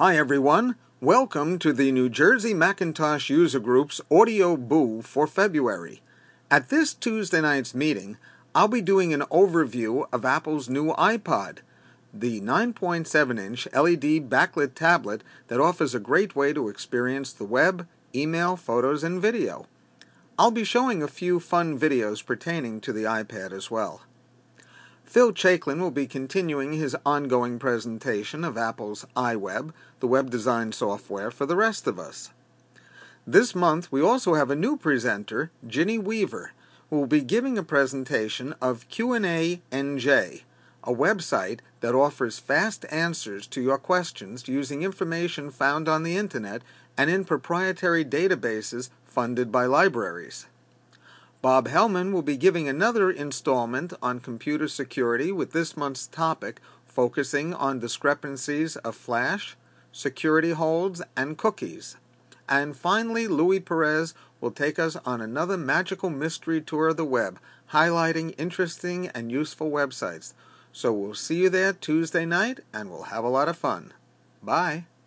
Hi everyone, welcome to the New Jersey Macintosh User Group's Audio Boo for February. At this Tuesday night's meeting, I'll be doing an overview of Apple's new iPod, the 9.7-inch LED backlit tablet that offers a great way to experience the web, email, photos, and video. I'll be showing a few fun videos pertaining to the iPad as well. Phil Chaiklin will be continuing his ongoing presentation of Apple's iWeb, the web design software for the rest of us. This month, we also have a new presenter, Ginny Weaver, who will be giving a presentation of Q&A NJ, a website that offers fast answers to your questions using information found on the Internet and in proprietary databases funded by libraries. Bob Hellman will be giving another installment on computer security with this month's topic focusing on discrepancies of flash, security holds, and cookies. And finally, Louis Perez will take us on another magical mystery tour of the web, highlighting interesting and useful websites. So we'll see you there Tuesday night, and we'll have a lot of fun. Bye.